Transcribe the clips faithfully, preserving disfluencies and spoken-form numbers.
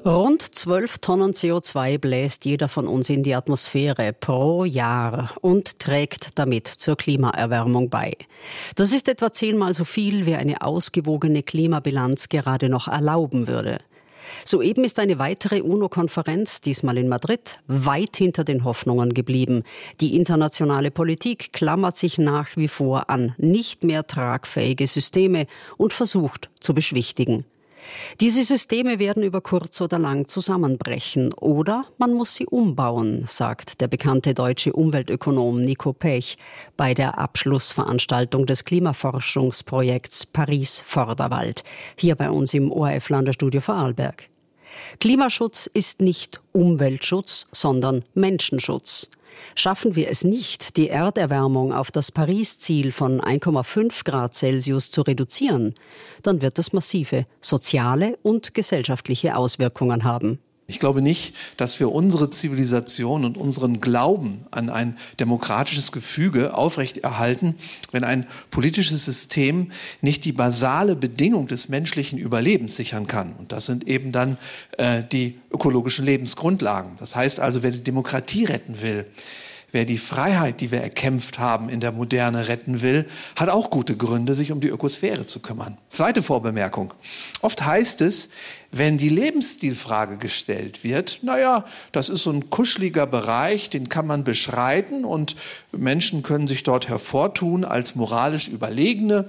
Rund zwölf Tonnen C O zwei bläst jeder von uns in die Atmosphäre pro Jahr und trägt damit zur Klimaerwärmung bei. Das ist etwa zehnmal so viel, wie eine ausgewogene Klimabilanz gerade noch erlauben würde. Soeben ist eine weitere UNO-Konferenz, diesmal in Madrid, weit hinter den Hoffnungen geblieben. Die internationale Politik klammert sich nach wie vor an nicht mehr tragfähige Systeme und versucht zu beschwichtigen. Diese Systeme werden über kurz oder lang zusammenbrechen oder man muss sie umbauen, sagt der bekannte deutsche Umweltökonom Nico Pech bei der Abschlussveranstaltung des Klimaforschungsprojekts Paris-Förderwald, hier bei uns im O R F-Landestudio Vorarlberg. Klimaschutz ist nicht Umweltschutz, sondern Menschenschutz. Schaffen wir es nicht, die Erderwärmung auf das Paris-Ziel von eins Komma fünf Grad Celsius zu reduzieren, dann wird das massive soziale und gesellschaftliche Auswirkungen haben. Ich glaube nicht, dass wir unsere Zivilisation und unseren Glauben an ein demokratisches Gefüge aufrechterhalten, wenn ein politisches System nicht die basale Bedingung des menschlichen Überlebens sichern kann. Und das sind eben dann äh, die ökologischen Lebensgrundlagen. Das heißt also, wer die Demokratie retten will, wer die Freiheit, die wir erkämpft haben, in der Moderne retten will, hat auch gute Gründe, sich um die Ökosphäre zu kümmern. Zweite Vorbemerkung. Oft heißt es, wenn die Lebensstilfrage gestellt wird, naja, das ist so ein kuscheliger Bereich, den kann man beschreiten und Menschen können sich dort hervortun als moralisch Überlegene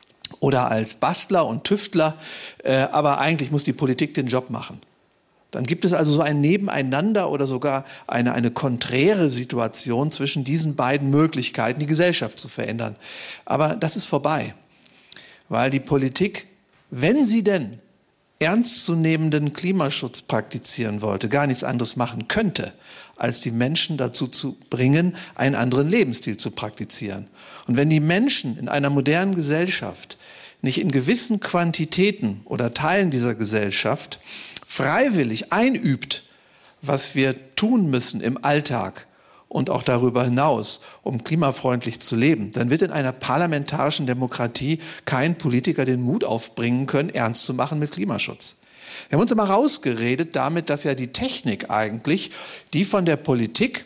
oder als Bastler und Tüftler, äh, aber eigentlich muss die Politik den Job machen. Dann gibt es also so ein Nebeneinander oder sogar eine, eine konträre Situation zwischen diesen beiden Möglichkeiten, die Gesellschaft zu verändern. Aber das ist vorbei, weil die Politik, wenn sie denn ernstzunehmenden Klimaschutz praktizieren wollte, gar nichts anderes machen könnte, als die Menschen dazu zu bringen, einen anderen Lebensstil zu praktizieren. Und wenn die Menschen in einer modernen Gesellschaft nicht in gewissen Quantitäten oder Teilen dieser Gesellschaft freiwillig einübt, was wir tun müssen im Alltag und auch darüber hinaus, um klimafreundlich zu leben, dann wird in einer parlamentarischen Demokratie kein Politiker den Mut aufbringen können, ernst zu machen mit Klimaschutz. Wir haben uns immer rausgeredet damit, dass ja die Technik eigentlich, die von der Politik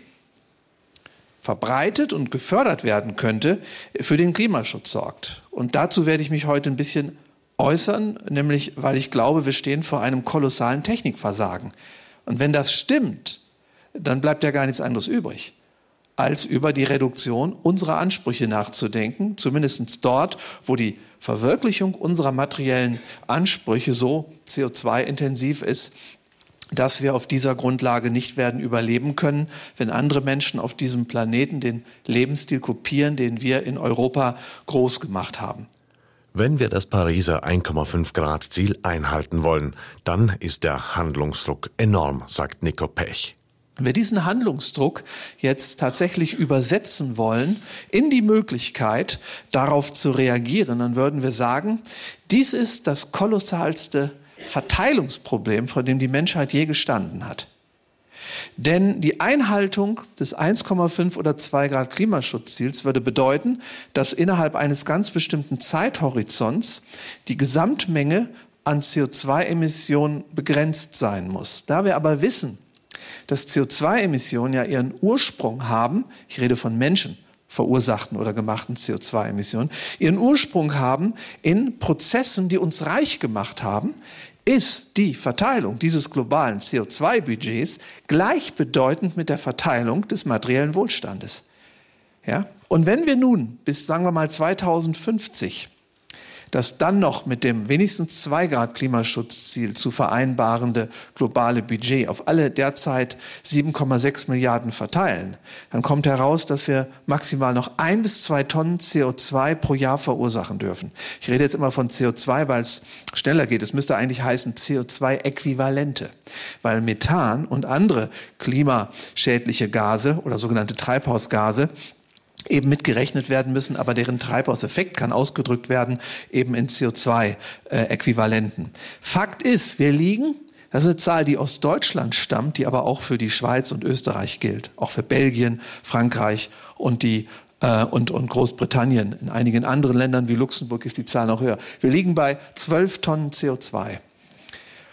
verbreitet und gefördert werden könnte, für den Klimaschutz sorgt. Und dazu werde ich mich heute ein bisschen äußern, nämlich weil ich glaube, wir stehen vor einem kolossalen Technikversagen. Und wenn das stimmt, dann bleibt ja gar nichts anderes übrig, als über die Reduktion unserer Ansprüche nachzudenken, zumindest dort, wo die Verwirklichung unserer materiellen Ansprüche so C O zwei intensiv ist, dass wir auf dieser Grundlage nicht werden überleben können, wenn andere Menschen auf diesem Planeten den Lebensstil kopieren, den wir in Europa groß gemacht haben. Wenn wir das Pariser eins Komma fünf Grad Ziel einhalten wollen, dann ist der Handlungsdruck enorm, sagt Nico Pech. Wenn wir diesen Handlungsdruck jetzt tatsächlich übersetzen wollen in die Möglichkeit, darauf zu reagieren, dann würden wir sagen, dies ist das kolossalste Verteilungsproblem, vor dem die Menschheit je gestanden hat. Denn die Einhaltung des eins Komma fünf oder zwei Grad Klimaschutzziels würde bedeuten, dass innerhalb eines ganz bestimmten Zeithorizonts die Gesamtmenge an C O zwei Emissionen begrenzt sein muss. Da wir aber wissen, dass C O zwei Emissionen ja ihren Ursprung haben, ich rede von Menschen, verursachten oder gemachten C O zwei Emissionen, ihren Ursprung haben in Prozessen, die uns reich gemacht haben, ist die Verteilung dieses globalen C O zwei Budgets gleichbedeutend mit der Verteilung des materiellen Wohlstandes. Ja? Und wenn wir nun bis, sagen wir mal, zweitausendfünfzig das dann noch mit dem wenigstens zwei Grad Klimaschutzziel zu vereinbarende globale Budget auf alle derzeit sieben Komma sechs Milliarden verteilen, dann kommt heraus, dass wir maximal noch ein bis zwei Tonnen C O zwei pro Jahr verursachen dürfen. Ich rede jetzt immer von C O zwei, weil es schneller geht. Es müsste eigentlich heißen C O zwei Äquivalente, weil Methan und andere klimaschädliche Gase oder sogenannte Treibhausgase eben mitgerechnet werden müssen, aber deren Treibhauseffekt kann ausgedrückt werden eben in C O zwei Äquivalenten. Fakt ist, wir liegen, das ist eine Zahl, die aus Deutschland stammt, die aber auch für die Schweiz und Österreich gilt, auch für Belgien, Frankreich und die äh, und, und Großbritannien. In einigen anderen Ländern wie Luxemburg ist die Zahl noch höher. Wir liegen bei zwölf Tonnen C O zwei.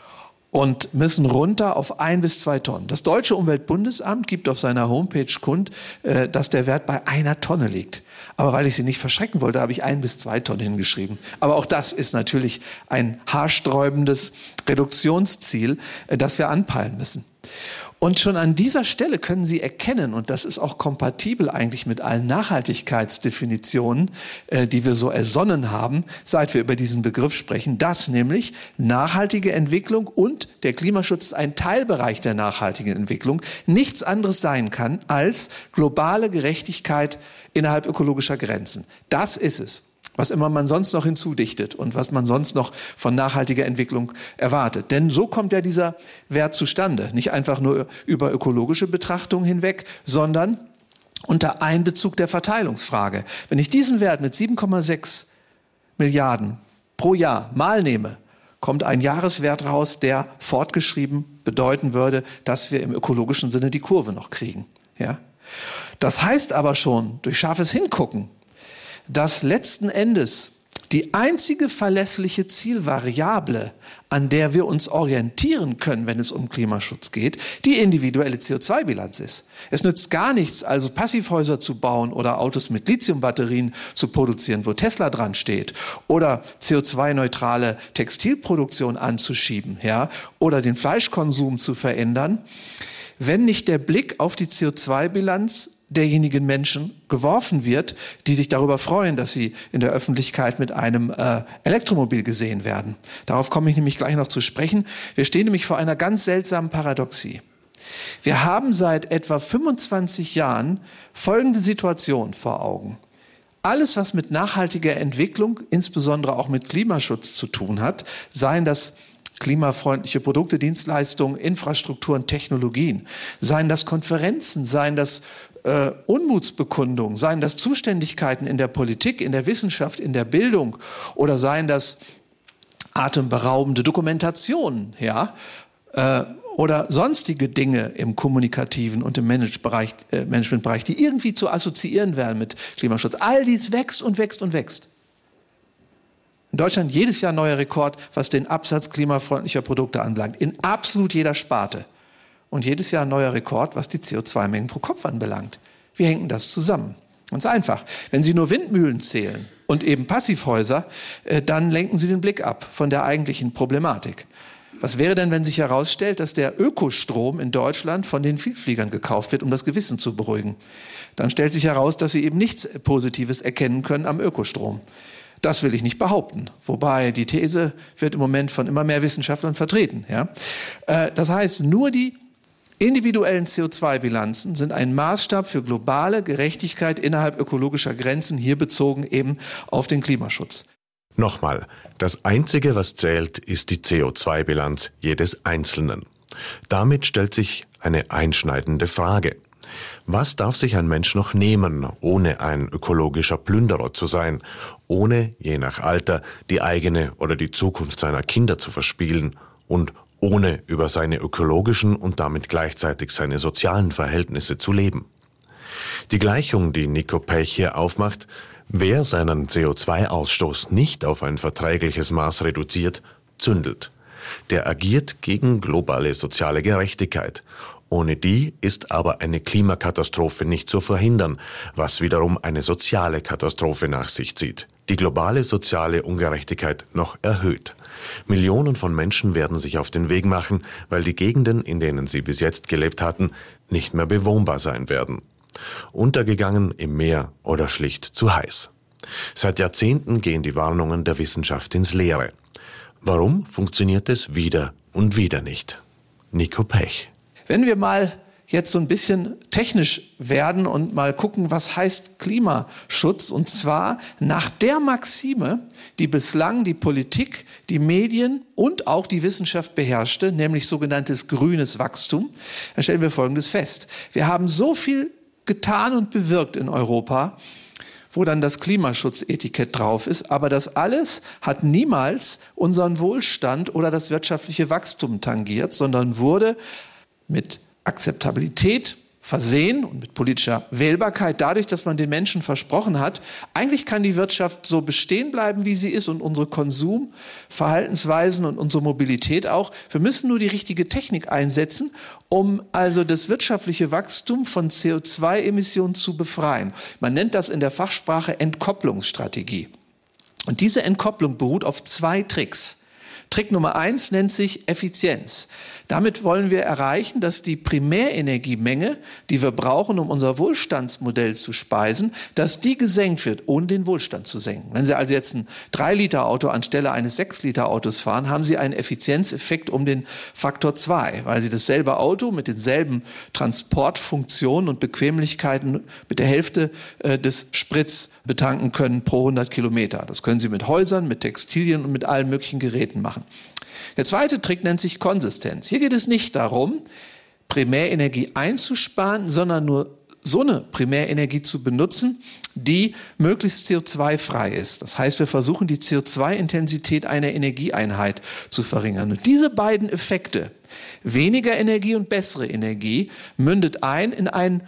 und müssen runter auf ein bis zwei Tonnen. Das Deutsche Umweltbundesamt gibt auf seiner Homepage kund, dass der Wert bei einer Tonne liegt. Aber weil ich Sie nicht verschrecken wollte, habe ich ein bis zwei Tonnen hingeschrieben. Aber auch das ist natürlich ein haarsträubendes Reduktionsziel, das wir anpeilen müssen. Und schon an dieser Stelle können Sie erkennen, und das ist auch kompatibel eigentlich mit allen Nachhaltigkeitsdefinitionen, äh, die wir so ersonnen haben, seit wir über diesen Begriff sprechen, dass nämlich nachhaltige Entwicklung und der Klimaschutz ein Teilbereich der nachhaltigen Entwicklung nichts anderes sein kann als globale Gerechtigkeit innerhalb ökologischer Grenzen. Das ist es, was immer man sonst noch hinzudichtet und was man sonst noch von nachhaltiger Entwicklung erwartet. Denn so kommt ja dieser Wert zustande. Nicht einfach nur über ökologische Betrachtung hinweg, sondern unter Einbezug der Verteilungsfrage. Wenn ich diesen Wert mit sieben Komma sechs Milliarden pro Jahr mal nehme, kommt ein Jahreswert raus, der fortgeschrieben bedeuten würde, dass wir im ökologischen Sinne die Kurve noch kriegen. Ja? Das heißt aber schon, durch scharfes Hingucken, dass letzten Endes die einzige verlässliche Zielvariable, an der wir uns orientieren können, wenn es um Klimaschutz geht, die individuelle C O zwei Bilanz ist. Es nützt gar nichts, also Passivhäuser zu bauen oder Autos mit Lithiumbatterien zu produzieren, wo Tesla dran steht, oder C O zwei neutrale Textilproduktion anzuschieben, ja, oder den Fleischkonsum zu verändern, wenn nicht der Blick auf die C O zwei Bilanz derjenigen Menschen geworfen wird, die sich darüber freuen, dass sie in der Öffentlichkeit mit einem äh, Elektromobil gesehen werden. Darauf komme ich nämlich gleich noch zu sprechen. Wir stehen nämlich vor einer ganz seltsamen Paradoxie. Wir haben seit etwa fünfundzwanzig Jahren folgende Situation vor Augen. Alles, was mit nachhaltiger Entwicklung, insbesondere auch mit Klimaschutz zu tun hat, seien das klimafreundliche Produkte, Dienstleistungen, Infrastrukturen, Technologien, seien das Konferenzen, seien das äh, Unmutsbekundungen, seien das Zuständigkeiten in der Politik, in der Wissenschaft, in der Bildung oder seien das atemberaubende Dokumentationen, ja, äh, oder sonstige Dinge im kommunikativen und im Managementbereich, äh, Managementbereich, die irgendwie zu assoziieren wären mit Klimaschutz. All dies wächst und wächst und wächst. In Deutschland jedes Jahr neuer Rekord, was den Absatz klimafreundlicher Produkte anbelangt. In absolut jeder Sparte. Und jedes Jahr ein neuer Rekord, was die C O zwei Mengen pro Kopf anbelangt. Wie hängt das zusammen? Ganz einfach. Wenn Sie nur Windmühlen zählen und eben Passivhäuser, äh, dann lenken Sie den Blick ab von der eigentlichen Problematik. Was wäre denn, wenn sich herausstellt, dass der Ökostrom in Deutschland von den Vielfliegern gekauft wird, um das Gewissen zu beruhigen? Dann stellt sich heraus, dass Sie eben nichts Positives erkennen können am Ökostrom. Das will ich nicht behaupten. Wobei die These wird im Moment von immer mehr Wissenschaftlern vertreten. Ja? Das heißt, nur die individuellen C O zwei Bilanzen sind ein Maßstab für globale Gerechtigkeit innerhalb ökologischer Grenzen, hier bezogen eben auf den Klimaschutz. Nochmal, das Einzige, was zählt, ist die C O zwei Bilanz jedes Einzelnen. Damit stellt sich eine einschneidende Frage. Was darf sich ein Mensch noch nehmen, ohne ein ökologischer Plünderer zu sein, ohne, je nach Alter, die eigene oder die Zukunft seiner Kinder zu verspielen und ohne über seine ökologischen und damit gleichzeitig seine sozialen Verhältnisse zu leben? Die Gleichung, die Nico Pech hier aufmacht, wer seinen C O zwei Ausstoß nicht auf ein verträgliches Maß reduziert, zündelt. Der agiert gegen globale soziale Gerechtigkeit. Ohne die ist aber eine Klimakatastrophe nicht zu verhindern, was wiederum eine soziale Katastrophe nach sich zieht, die globale soziale Ungerechtigkeit noch erhöht. Millionen von Menschen werden sich auf den Weg machen, weil die Gegenden, in denen sie bis jetzt gelebt hatten, nicht mehr bewohnbar sein werden. Untergegangen im Meer oder schlicht zu heiß. Seit Jahrzehnten gehen die Warnungen der Wissenschaft ins Leere. Warum funktioniert es wieder und wieder nicht? Nico Pech. Wenn wir mal jetzt so ein bisschen technisch werden und mal gucken, was heißt Klimaschutz, und zwar nach der Maxime, die bislang die Politik, die Medien und auch die Wissenschaft beherrschte, nämlich sogenanntes grünes Wachstum, dann stellen wir Folgendes fest. Wir haben so viel getan und bewirkt in Europa, wo dann das Klimaschutzetikett drauf ist, aber das alles hat niemals unseren Wohlstand oder das wirtschaftliche Wachstum tangiert, sondern wurde mit Akzeptabilität Versehen und mit politischer Wählbarkeit, dadurch, dass man den Menschen versprochen hat, eigentlich kann die Wirtschaft so bestehen bleiben, wie sie ist und unsere Konsumverhaltensweisen und unsere Mobilität auch. Wir müssen nur die richtige Technik einsetzen, um also das wirtschaftliche Wachstum von C O zwei Emissionen zu befreien. Man nennt das in der Fachsprache Entkopplungsstrategie. Und diese Entkopplung beruht auf zwei Tricks. Trick Nummer eins nennt sich Effizienz. Damit wollen wir erreichen, dass die Primärenergiemenge, die wir brauchen, um unser Wohlstandsmodell zu speisen, dass die gesenkt wird, ohne den Wohlstand zu senken. Wenn Sie also jetzt ein drei Liter Auto anstelle eines sechs Liter Autos fahren, haben Sie einen Effizienzeffekt um den Faktor zwei, weil Sie dasselbe Auto mit denselben Transportfunktionen und Bequemlichkeiten mit der Hälfte äh, des Sprits betanken können pro hundert Kilometer. Das können Sie mit Häusern, mit Textilien und mit allen möglichen Geräten machen. Der zweite Trick nennt sich Konsistenz. Hier geht es nicht darum, Primärenergie einzusparen, sondern nur so eine Primärenergie zu benutzen, die möglichst C O zwei frei ist. Das heißt, wir versuchen, die C O zwei Intensität einer Energieeinheit zu verringern. Und diese beiden Effekte, weniger Energie und bessere Energie, mündet ein in ein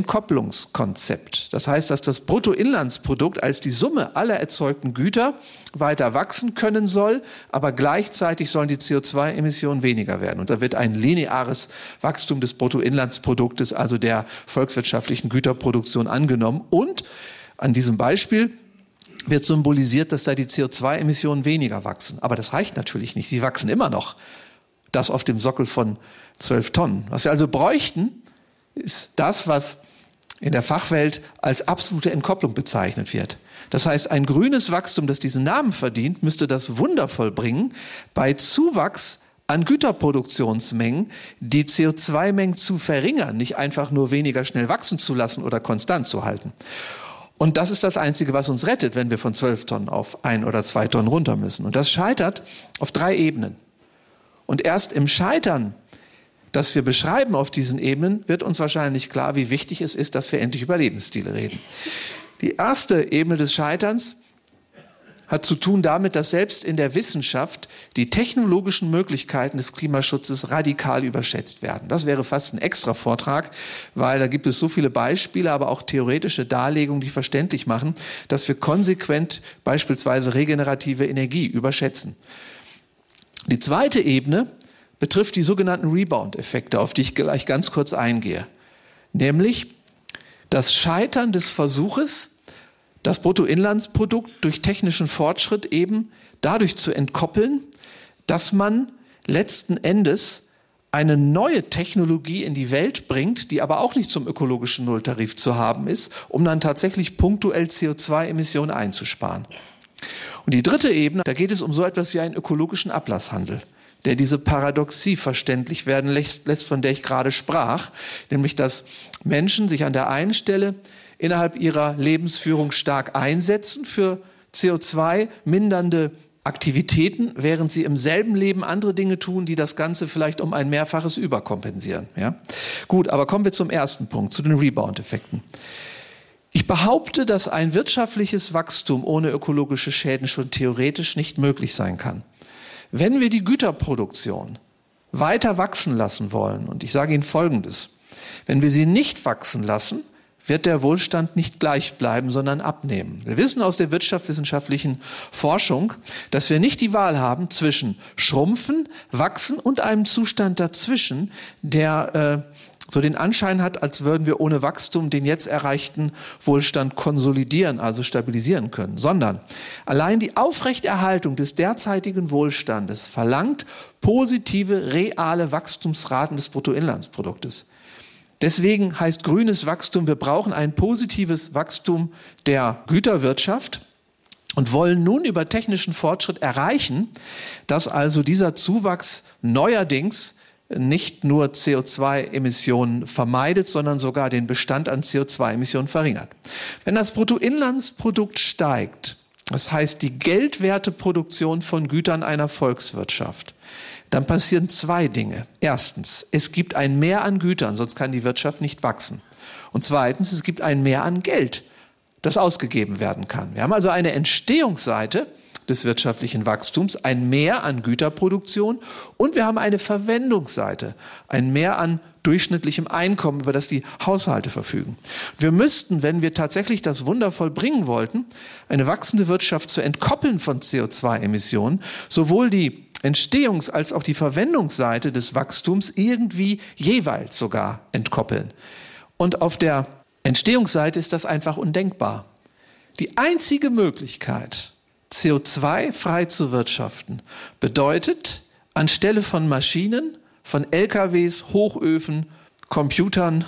Entkopplungskonzept. Das heißt, dass das Bruttoinlandsprodukt als die Summe aller erzeugten Güter weiter wachsen können soll, aber gleichzeitig sollen die C O zwei Emissionen weniger werden. Und da wird ein lineares Wachstum des Bruttoinlandsproduktes, also der volkswirtschaftlichen Güterproduktion, angenommen. Und an diesem Beispiel wird symbolisiert, dass da die C O zwei Emissionen weniger wachsen. Aber das reicht natürlich nicht. Sie wachsen immer noch. Das auf dem Sockel von zwölf Tonnen. Was wir also bräuchten, ist das, was in der Fachwelt als absolute Entkopplung bezeichnet wird. Das heißt, ein grünes Wachstum, das diesen Namen verdient, müsste das Wunder vollbringen, bei Zuwachs an Güterproduktionsmengen die C O zwei Mengen zu verringern, nicht einfach nur weniger schnell wachsen zu lassen oder konstant zu halten. Und das ist das Einzige, was uns rettet, wenn wir von zwölf Tonnen auf ein oder zwei Tonnen runter müssen. Und das scheitert auf drei Ebenen. Und erst im Scheitern, das wir beschreiben auf diesen Ebenen, wird uns wahrscheinlich klar, wie wichtig es ist, dass wir endlich über Lebensstile reden. Die erste Ebene des Scheiterns hat zu tun damit, dass selbst in der Wissenschaft die technologischen Möglichkeiten des Klimaschutzes radikal überschätzt werden. Das wäre fast ein extra Vortrag, weil da gibt es so viele Beispiele, aber auch theoretische Darlegungen, die verständlich machen, dass wir konsequent beispielsweise regenerative Energie überschätzen. Die zweite Ebene betrifft die sogenannten Rebound-Effekte, auf die ich gleich ganz kurz eingehe. Nämlich das Scheitern des Versuches, das Bruttoinlandsprodukt durch technischen Fortschritt eben dadurch zu entkoppeln, dass man letzten Endes eine neue Technologie in die Welt bringt, die aber auch nicht zum ökologischen Nulltarif zu haben ist, um dann tatsächlich punktuell C O zwei Emissionen einzusparen. Und die dritte Ebene, da geht es um so etwas wie einen ökologischen Ablasshandel, der diese Paradoxie verständlich werden lässt, von der ich gerade sprach, nämlich dass Menschen sich an der einen Stelle innerhalb ihrer Lebensführung stark einsetzen für C O zwei mindernde Aktivitäten, während sie im selben Leben andere Dinge tun, die das Ganze vielleicht um ein Mehrfaches überkompensieren. Ja? Gut, aber kommen wir zum ersten Punkt, zu den Rebound-Effekten. Ich behaupte, dass ein wirtschaftliches Wachstum ohne ökologische Schäden schon theoretisch nicht möglich sein kann. Wenn wir die Güterproduktion weiter wachsen lassen wollen, und ich sage Ihnen Folgendes, wenn wir sie nicht wachsen lassen, wird der Wohlstand nicht gleich bleiben, sondern abnehmen. Wir wissen aus der wirtschaftswissenschaftlichen Forschung, dass wir nicht die Wahl haben zwischen Schrumpfen, Wachsen und einem Zustand dazwischen, der äh, so den Anschein hat, als würden wir ohne Wachstum den jetzt erreichten Wohlstand konsolidieren, also stabilisieren können, sondern allein die Aufrechterhaltung des derzeitigen Wohlstandes verlangt positive, reale Wachstumsraten des Bruttoinlandsproduktes. Deswegen heißt grünes Wachstum, wir brauchen ein positives Wachstum der Güterwirtschaft und wollen nun über technischen Fortschritt erreichen, dass also dieser Zuwachs neuerdings nicht nur C O zwei Emissionen vermeidet, sondern sogar den Bestand an C O zwei Emissionen verringert. Wenn das Bruttoinlandsprodukt steigt, das heißt die Geldwerteproduktion von Gütern einer Volkswirtschaft, dann passieren zwei Dinge. Erstens, es gibt ein Mehr an Gütern, sonst kann die Wirtschaft nicht wachsen. Und zweitens, es gibt ein Mehr an Geld, das ausgegeben werden kann. Wir haben also eine Entstehungsseite des wirtschaftlichen Wachstums, ein Mehr an Güterproduktion und wir haben eine Verwendungsseite, ein Mehr an durchschnittlichem Einkommen, über das die Haushalte verfügen. Wir müssten, wenn wir tatsächlich das Wunder vollbringen wollten, eine wachsende Wirtschaft zu entkoppeln von C O zwei Emissionen, sowohl die Entstehungs- als auch die Verwendungsseite des Wachstums irgendwie jeweils sogar entkoppeln. Und auf der Entstehungsseite ist das einfach undenkbar. Die einzige Möglichkeit, C O zwei frei zu wirtschaften, bedeutet, anstelle von Maschinen, von L K Ws, Hochöfen, Computern,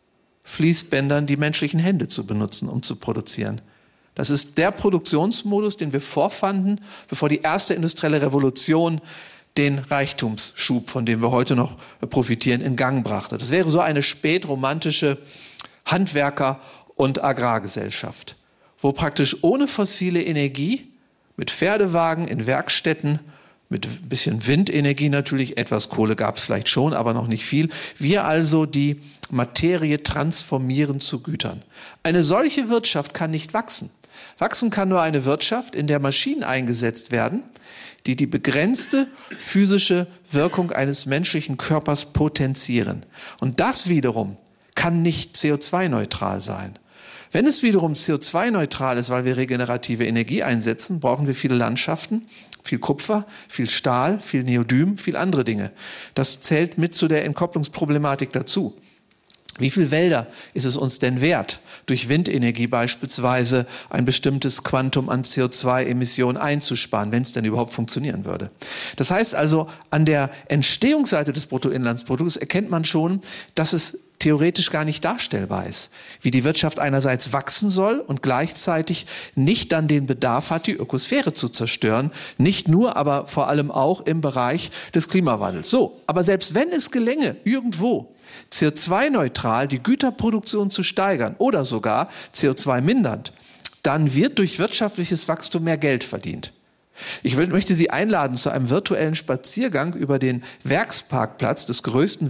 Fließbändern die menschlichen Hände zu benutzen, um zu produzieren. Das ist der Produktionsmodus, den wir vorfanden, bevor die erste industrielle Revolution den Reichtumsschub, von dem wir heute noch profitieren, in Gang brachte. Das wäre so eine spätromantische Handwerker- und Agrargesellschaft, wo praktisch ohne fossile Energie, mit Pferdewagen in Werkstätten, mit ein bisschen Windenergie natürlich, etwas Kohle gab es vielleicht schon, aber noch nicht viel, wir also die Materie transformieren zu Gütern. Eine solche Wirtschaft kann nicht wachsen. Wachsen kann nur eine Wirtschaft, in der Maschinen eingesetzt werden, die die begrenzte physische Wirkung eines menschlichen Körpers potenzieren. Und das wiederum kann nicht C O zwei neutral sein. Wenn es wiederum C O zwei neutral ist, weil wir regenerative Energie einsetzen, brauchen wir viele Landschaften, viel Kupfer, viel Stahl, viel Neodym, viel andere Dinge. Das zählt mit zu der Entkopplungsproblematik dazu. Wie viel Wälder ist es uns denn wert, durch Windenergie beispielsweise ein bestimmtes Quantum an C O zwei Emissionen einzusparen, wenn es denn überhaupt funktionieren würde? Das heißt also, an der Entstehungsseite des Bruttoinlandsprodukts erkennt man schon, dass es theoretisch gar nicht darstellbar ist, wie die Wirtschaft einerseits wachsen soll und gleichzeitig nicht dann den Bedarf hat, die Ökosphäre zu zerstören, nicht nur, aber vor allem auch im Bereich des Klimawandels. So, aber selbst wenn es gelänge, irgendwo C O zwei neutral die Güterproduktion zu steigern oder sogar C O zwei mindernd, dann wird durch wirtschaftliches Wachstum mehr Geld verdient. Ich will, möchte Sie einladen zu einem virtuellen Spaziergang über den Werksparkplatz des größten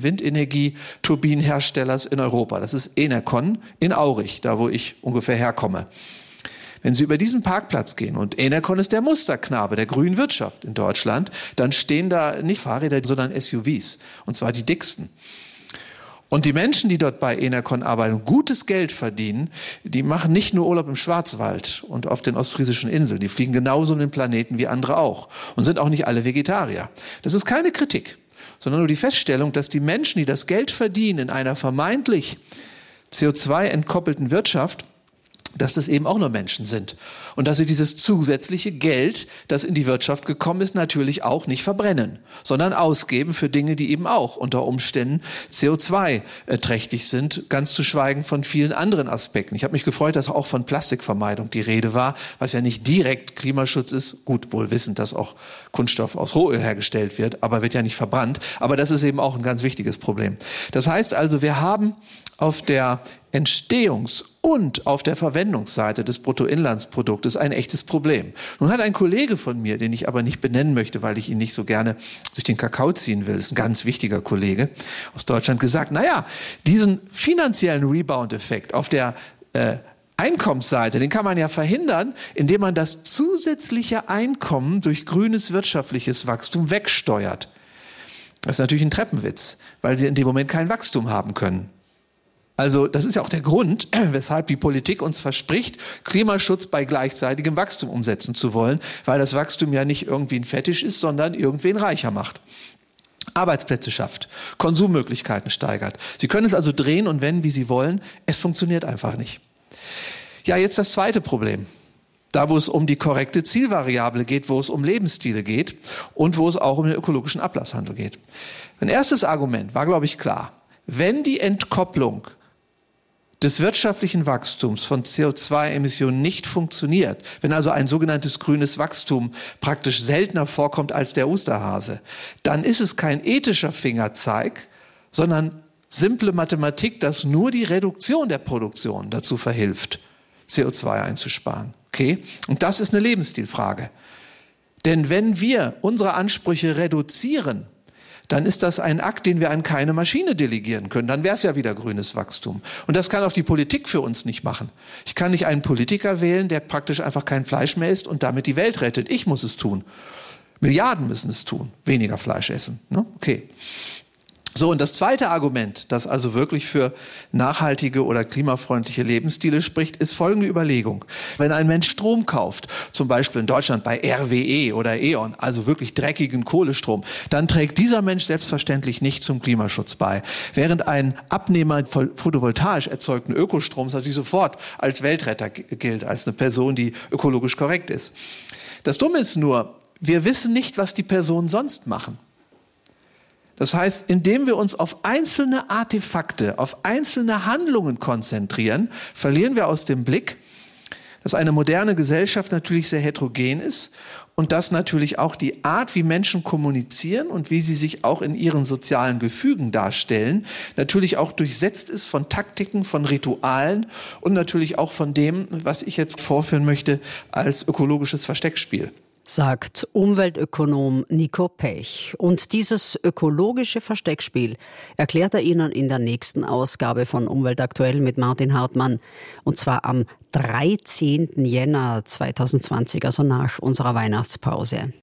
Windenergie-Turbinenherstellers in Europa. Das ist Enercon in Aurich, da wo ich ungefähr herkomme. Wenn Sie über diesen Parkplatz gehen, und Enercon ist der Musterknabe der grünen Wirtschaft in Deutschland, dann stehen da nicht Fahrräder, sondern S U Vs, und zwar die dicksten. Und die Menschen, die dort bei Enercon arbeiten und gutes Geld verdienen, die machen nicht nur Urlaub im Schwarzwald und auf den ostfriesischen Inseln. Die fliegen genauso um den Planeten wie andere auch und sind auch nicht alle Vegetarier. Das ist keine Kritik, sondern nur die Feststellung, dass die Menschen, die das Geld verdienen in einer vermeintlich C O zwei entkoppelten Wirtschaft, dass das eben auch nur Menschen sind und dass sie dieses zusätzliche Geld, das in die Wirtschaft gekommen ist, natürlich auch nicht verbrennen, sondern ausgeben für Dinge, die eben auch unter Umständen C O zwei trächtig sind, ganz zu schweigen von vielen anderen Aspekten. Ich habe mich gefreut, dass auch von Plastikvermeidung die Rede war, was ja nicht direkt Klimaschutz ist, gut, wohl wissend, dass auch Kunststoff aus Rohöl hergestellt wird, aber wird ja nicht verbrannt, aber das ist eben auch ein ganz wichtiges Problem. Das heißt also, wir haben auf der Entstehungs- und auf der Verwendungsseite des Bruttoinlandsproduktes ein echtes Problem. Nun hat ein Kollege von mir, den ich aber nicht benennen möchte, weil ich ihn nicht so gerne durch den Kakao ziehen will, ist ein ganz wichtiger Kollege aus Deutschland, gesagt, naja, diesen finanziellen Rebound-Effekt auf der äh, Einkommensseite, den kann man ja verhindern, indem man das zusätzliche Einkommen durch grünes wirtschaftliches Wachstum wegsteuert. Das ist natürlich ein Treppenwitz, weil sie in dem Moment kein Wachstum haben können. Also das ist ja auch der Grund, weshalb die Politik uns verspricht, Klimaschutz bei gleichzeitigem Wachstum umsetzen zu wollen, weil das Wachstum ja nicht irgendwie ein Fetisch ist, sondern irgendwen reicher macht. Arbeitsplätze schafft, Konsummöglichkeiten steigert. Sie können es also drehen und wenden, wie Sie wollen. Es funktioniert einfach nicht. Ja, jetzt das zweite Problem. Da, wo es um die korrekte Zielvariable geht, wo es um Lebensstile geht und wo es auch um den ökologischen Ablasshandel geht. Mein erstes Argument war, glaube ich, klar. Wenn die Entkopplung des wirtschaftlichen Wachstums von C O zwei Emissionen nicht funktioniert, wenn also ein sogenanntes grünes Wachstum praktisch seltener vorkommt als der Osterhase, dann ist es kein ethischer Fingerzeig, sondern simple Mathematik, dass nur die Reduktion der Produktion dazu verhilft, C O zwei einzusparen. Okay? Und das ist eine Lebensstilfrage. Denn wenn wir unsere Ansprüche reduzieren, dann ist das ein Akt, den wir an keine Maschine delegieren können. Dann wäre es ja wieder grünes Wachstum. Und das kann auch die Politik für uns nicht machen. Ich kann nicht einen Politiker wählen, der praktisch einfach kein Fleisch mehr isst und damit die Welt rettet. Ich muss es tun. Milliarden müssen es tun. Weniger Fleisch essen. Ne? Okay. So, und das zweite Argument, das also wirklich für nachhaltige oder klimafreundliche Lebensstile spricht, ist folgende Überlegung. Wenn ein Mensch Strom kauft, zum Beispiel in Deutschland bei R W E oder E.ON, also wirklich dreckigen Kohlestrom, dann trägt dieser Mensch selbstverständlich nicht zum Klimaschutz bei. Während ein Abnehmer photovoltaisch erzeugten Ökostroms natürlich sofort als Weltretter gilt, als eine Person, die ökologisch korrekt ist. Das Dumme ist nur, wir wissen nicht, was die Personen sonst machen. Das heißt, indem wir uns auf einzelne Artefakte, auf einzelne Handlungen konzentrieren, verlieren wir aus dem Blick, dass eine moderne Gesellschaft natürlich sehr heterogen ist und dass natürlich auch die Art, wie Menschen kommunizieren und wie sie sich auch in ihren sozialen Gefügen darstellen, natürlich auch durchsetzt ist von Taktiken, von Ritualen und natürlich auch von dem, was ich jetzt vorführen möchte, als ökologisches Versteckspiel. Sagt Umweltökonom Nico Pech. Und dieses ökologische Versteckspiel erklärt er Ihnen in der nächsten Ausgabe von Umwelt aktuell mit Martin Hartmann. Und zwar am dreizehnten Jänner zweitausendzwanzig, also nach unserer Weihnachtspause.